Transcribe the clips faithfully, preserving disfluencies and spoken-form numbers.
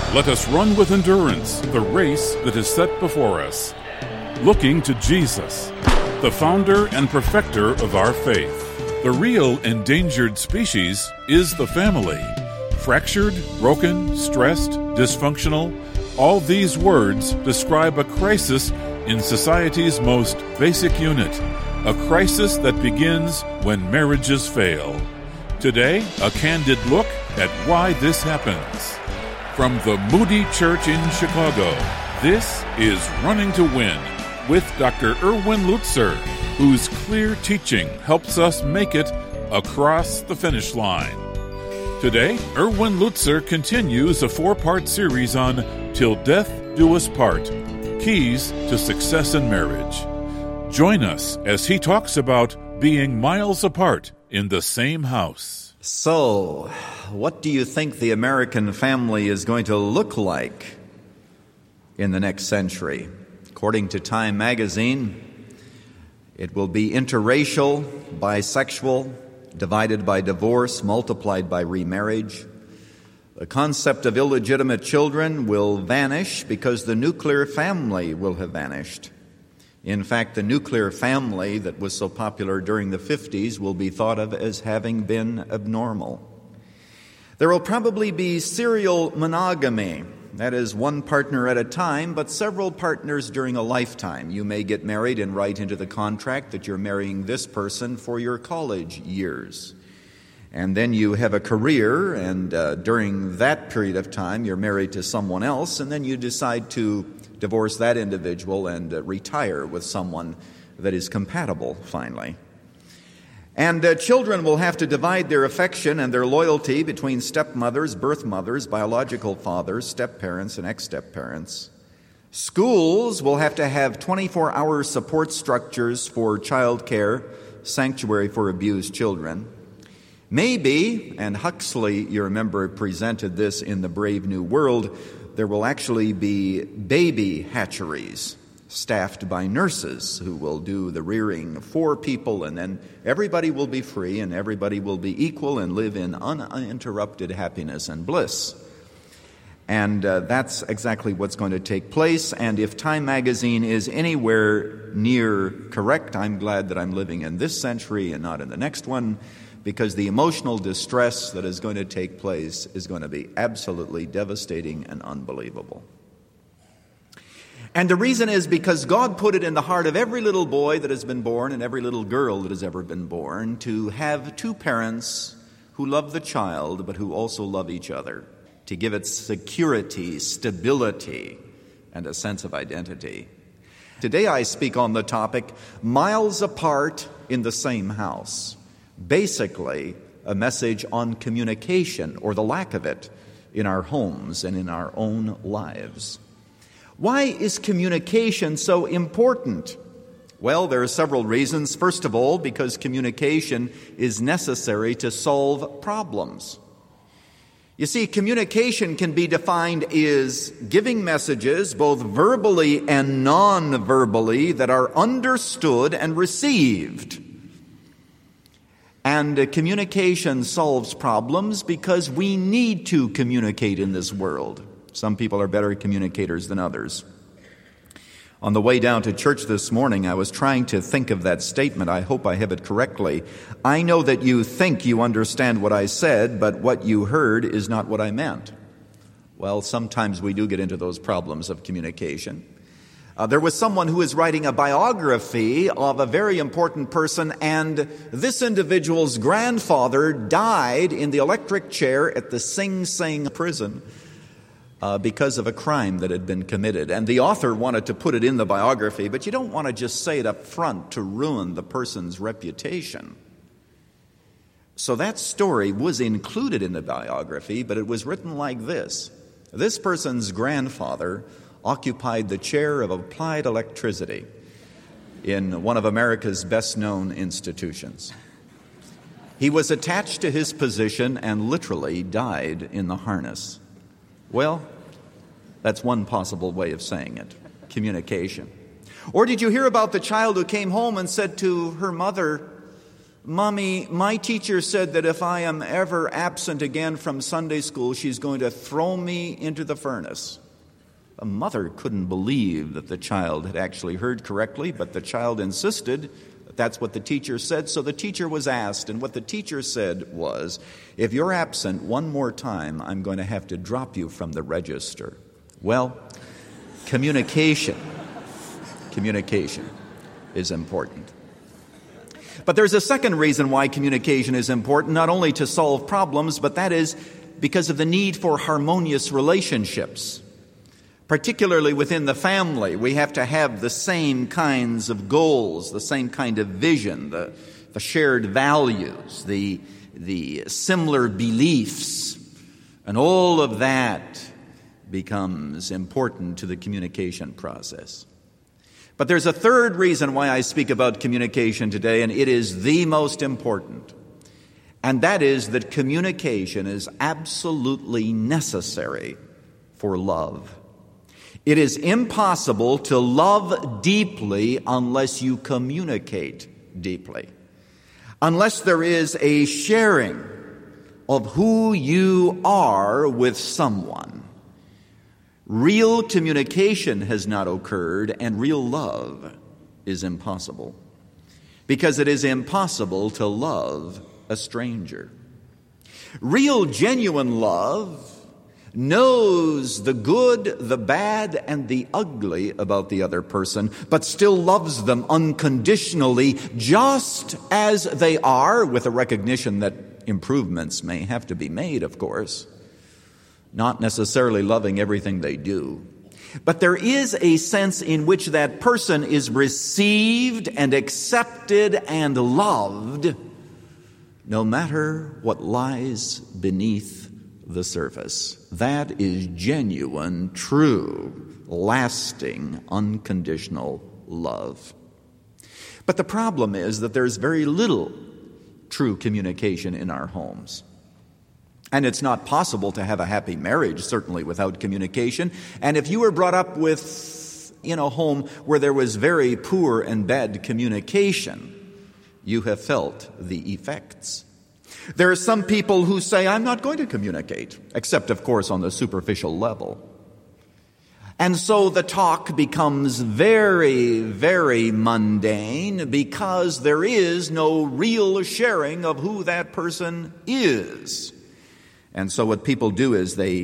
Let us run with endurance the race that is set before us, looking to Jesus, the founder and perfecter of our faith. The real endangered species is the family. Fractured, broken, stressed, dysfunctional, all these words describe a crisis in society's most basic unit, a crisis that begins when marriages fail. Today, a candid look at why this happens. From the Moody Church in Chicago, this is Running to Win with Doctor Erwin Lutzer, whose clear teaching helps us make it across the finish line. Today, Erwin Lutzer continues a four-part series on Till Death Do Us Part, Keys to Success in Marriage. Join us as he talks about being miles apart in the same house. So, what do you think the American family is going to look like in the next century? According to Time magazine, it will be interracial, bisexual, divided by divorce, multiplied by remarriage. The concept of illegitimate children will vanish because the nuclear family will have vanished. In fact, the nuclear family that was so popular during the fifties will be thought of as having been abnormal. There will probably be serial monogamy, that is, one partner at a time, but several partners during a lifetime. You may get married and write into the contract that you're marrying this person for your college years. And then you have a career, and uh, during that period of time, you're married to someone else, and then you decide to divorce that individual and uh, retire with someone that is compatible, finally. And uh, children will have to divide their affection and their loyalty between stepmothers, birth mothers, biological fathers, step-parents, and ex-step-parents. Schools will have to have twenty-four hour support structures for child care, sanctuary for abused children. Maybe, and Huxley, you remember, presented this in The Brave New World, there will actually be baby hatcheries staffed by nurses who will do the rearing for people, and then everybody will be free and everybody will be equal and live in uninterrupted happiness and bliss. And uh, that's exactly what's going to take place. And if Time magazine is anywhere near correct, I'm glad that I'm living in this century and not in the next one, because the emotional distress that is going to take place is going to be absolutely devastating and unbelievable. And the reason is because God put it in the heart of every little boy that has been born and every little girl that has ever been born to have two parents who love the child but who also love each other, to give it security, stability, and a sense of identity. Today I speak on the topic, miles apart in the same house. Basically, a message on communication, or the lack of it, in our homes and in our own lives. Why is communication so important? Well, there are several reasons. First of all, because communication is necessary to solve problems. You see, communication can be defined as giving messages, both verbally and non-verbally, that are understood and received. And uh, communication solves problems because we need to communicate in this world. Some people are better communicators than others. On the way down to church this morning, I was trying to think of that statement. I hope I have it correctly. I know that you think you understand what I said, but what you heard is not what I meant. Well, sometimes we do get into those problems of communication. Uh, there was someone who was writing a biography of a very important person, and this individual's grandfather died in the electric chair at the Sing Sing prison uh, because of a crime that had been committed. And the author wanted to put it in the biography, but you don't want to just say it up front to ruin the person's reputation. So that story was included in the biography, but it was written like this. This person's grandfather occupied the chair of applied electricity in one of America's best-known institutions. He was attached to his position and literally died in the harness. Well, that's one possible way of saying it, communication. Or did you hear about the child who came home and said to her mother, Mommy, my teacher said that if I am ever absent again from Sunday school, she's going to throw me into the furnace. The mother couldn't believe that the child had actually heard correctly, but the child insisted that that's what the teacher said. So the teacher was asked, and what the teacher said was, if you're absent one more time, I'm going to have to drop you from the register. Well, communication, communication is important. But there's a second reason why communication is important, not only to solve problems, but that is because of the need for harmonious relationships. Particularly within the family, we have to have the same kinds of goals, the same kind of vision, the, the shared values, the, the similar beliefs, and all of that becomes important to the communication process. But there's a third reason why I speak about communication today, and it is the most important. And that is that communication is absolutely necessary for love. It is impossible to love deeply unless you communicate deeply. Unless there is a sharing of who you are with someone. Real communication has not occurred, and real love is impossible. Because it is impossible to love a stranger. Real, genuine love knows the good, the bad, and the ugly about the other person, but still loves them unconditionally, just as they are, with a recognition that improvements may have to be made, of course. Not necessarily loving everything they do. But there is a sense in which that person is received and accepted and loved, no matter what lies beneath the surface. That is genuine, true, lasting, unconditional love. But the problem is that there's very little true communication in our homes. And it's not possible to have a happy marriage, certainly, without communication. And if you were brought up with, in a home where there was very poor and bad communication, you have felt the effects. There are some people who say, I'm not going to communicate, except, of course, on the superficial level. And so the talk becomes very, very mundane because there is no real sharing of who that person is. And so what people do is they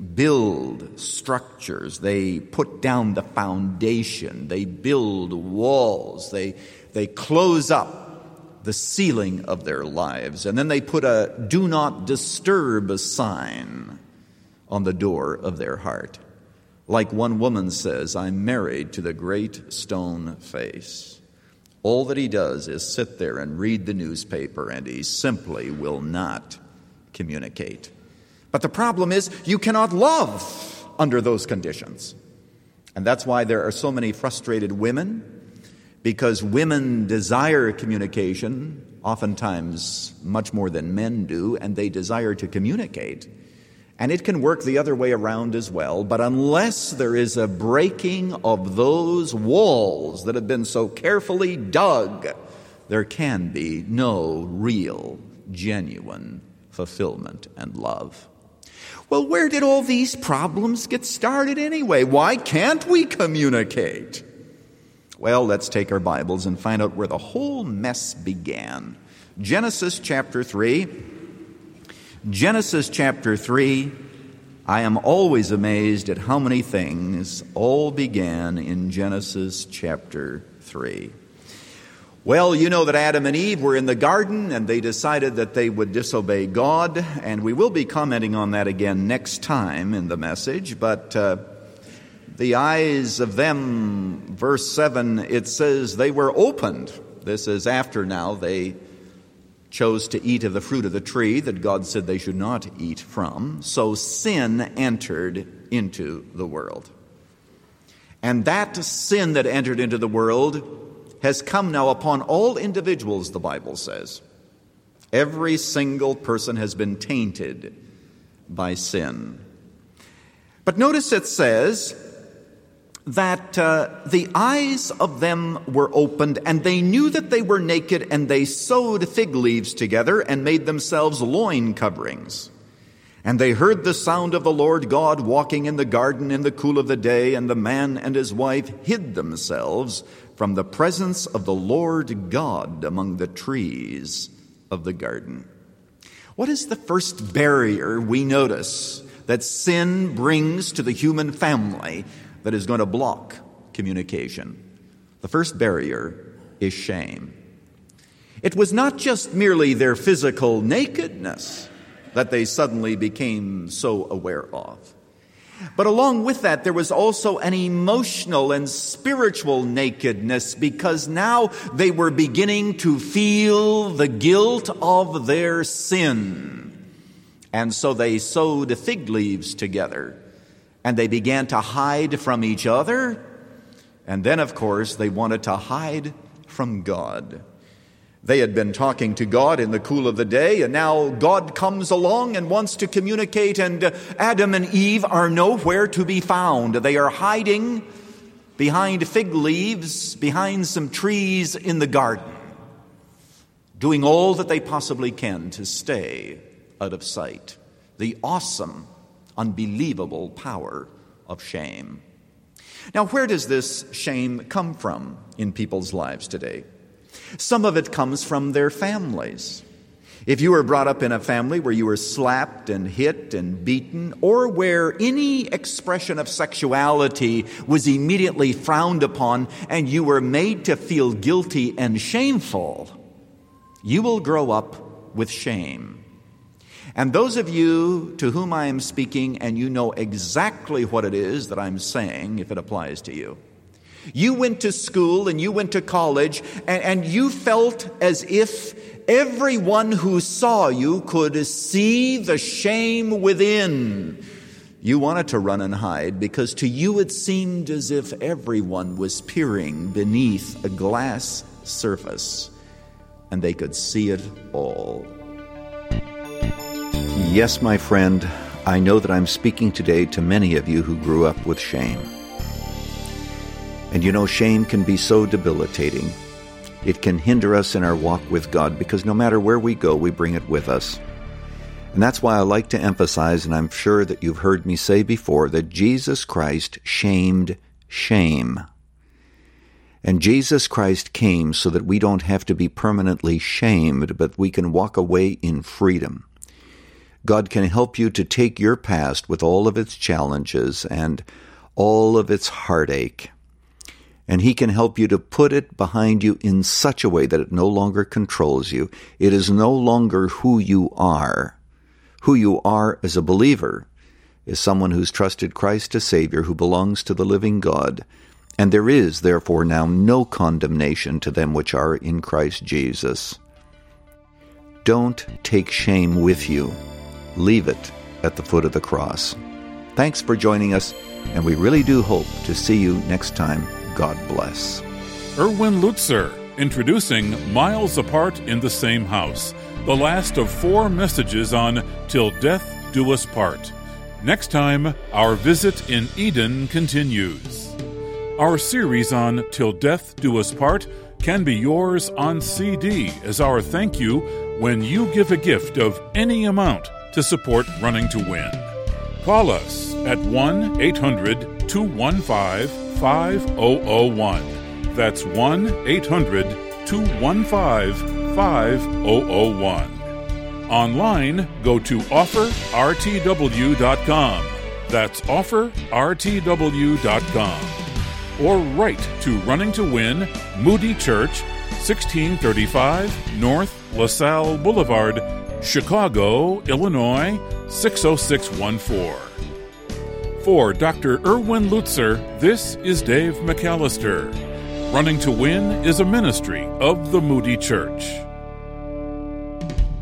build structures, they put down the foundation, they build walls, they, they close up the ceiling of their lives, and then they put a do not disturb sign on the door of their heart. Like one woman says, I'm married to the great stone face. All that he does is sit there and read the newspaper, and he simply will not communicate. But the problem is you cannot love under those conditions. And that's why there are so many frustrated women, because women desire communication, oftentimes much more than men do, and they desire to communicate. And it can work the other way around as well, but unless there is a breaking of those walls that have been so carefully dug, there can be no real, genuine fulfillment and love. Well, where did all these problems get started anyway? Why can't we communicate? Well, let's take our Bibles and find out where the whole mess began. Genesis chapter three. Genesis chapter three. I am always amazed at how many things all began in Genesis chapter three. Well, you know that Adam and Eve were in the garden, and they decided that they would disobey God, and we will be commenting on that again next time in the message, but uh, the eyes of them, verse seven, it says they were opened. This is after now they chose to eat of the fruit of the tree that God said they should not eat from. So sin entered into the world. And that sin that entered into the world has come now upon all individuals, the Bible says. Every single person has been tainted by sin. But notice it says that uh, the eyes of them were opened, and they knew that they were naked, and they sewed fig leaves together and made themselves loin coverings. And they heard the sound of the Lord God walking in the garden in the cool of the day, and the man and his wife hid themselves from the presence of the Lord God among the trees of the garden. What is the first barrier we notice that sin brings to the human family that is going to block communication? The first barrier is shame. It was not just merely their physical nakedness that they suddenly became so aware of. But along with that, there was also an emotional and spiritual nakedness, because now they were beginning to feel the guilt of their sin. And so they sewed fig leaves together, and they began to hide from each other. And then, of course, they wanted to hide from God. They had been talking to God in the cool of the day, and now God comes along and wants to communicate, and Adam and Eve are nowhere to be found. They are hiding behind fig leaves, behind some trees in the garden, doing all that they possibly can to stay out of sight. The awesome, unbelievable power of shame. Now, where does this shame come from in people's lives today? Some of it comes from their families. If you were brought up in a family where you were slapped and hit and beaten, or where any expression of sexuality was immediately frowned upon and you were made to feel guilty and shameful, you will grow up with shame. And those of you to whom I am speaking, and you know exactly what it is that I'm saying, if it applies to you, you went to school and you went to college, and, and you felt as if everyone who saw you could see the shame within. You wanted to run and hide, because to you it seemed as if everyone was peering beneath a glass surface, and they could see it all. Yes, my friend, I know that I'm speaking today to many of you who grew up with shame. And you know, shame can be so debilitating. It can hinder us in our walk with God, because no matter where we go, we bring it with us. And that's why I like to emphasize, and I'm sure that you've heard me say before, that Jesus Christ shamed shame. And Jesus Christ came so that we don't have to be permanently shamed, but we can walk away in freedom. God can help you to take your past with all of its challenges and all of its heartache, and He can help you to put it behind you in such a way that it no longer controls you. It is no longer who you are. Who you are as a believer is someone who's trusted Christ as Savior, who belongs to the living God. And there is, therefore, now no condemnation to them which are in Christ Jesus. Don't take shame with you. Leave it at the foot of the cross. Thanks for joining us, and we really do hope to see you next time. God bless. Erwin Lutzer, introducing Miles Apart in the Same House, the last of four messages on Till Death Do Us Part. Next time, our visit in Eden continues. Our series on Till Death Do Us Part can be yours on C D as our thank you when you give a gift of any amount to support Running to Win. Call us at one eight hundred two one five five oh oh one. That's one eight hundred two one five five oh oh one. Online, go to offer r t w dot com. That's offer r t w dot com. Or write to Running to Win, Moody Church, sixteen thirty-five North LaSalle Boulevard, Chicago, Illinois, six oh six one four. For Doctor Erwin Lutzer, this is Dave McAllister. Running to Win is a ministry of the Moody Church.